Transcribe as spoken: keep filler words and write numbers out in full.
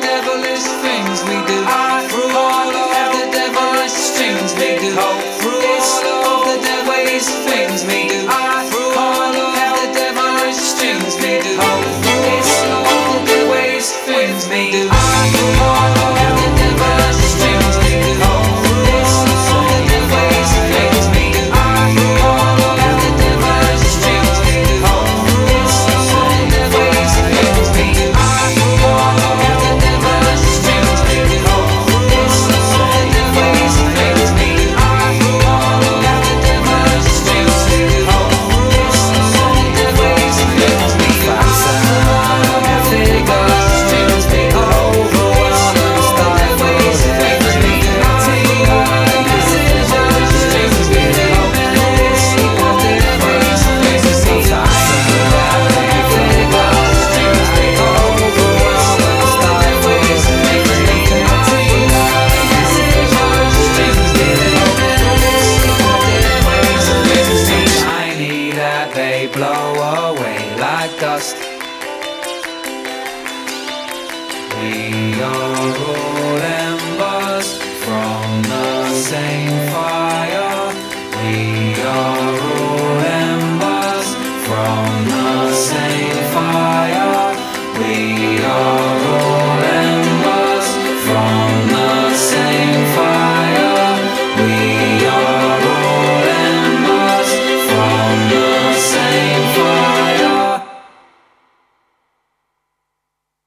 devilish things we do. Through all of the devilish things we do. Through all of the devilish things we do. Through all of the devilish things we do. Through all of the devilish things we do. Through all of the devilish things we do. Through all of the devilish things we do. Through all of the devilish things we do. Through all of the devilish things we do. Through all of the devilish things we do. Through all of the devilish things we do. Through all of the devilish things we do. Through all of the devilish things we do. They blow away like dust. We are all embers from the same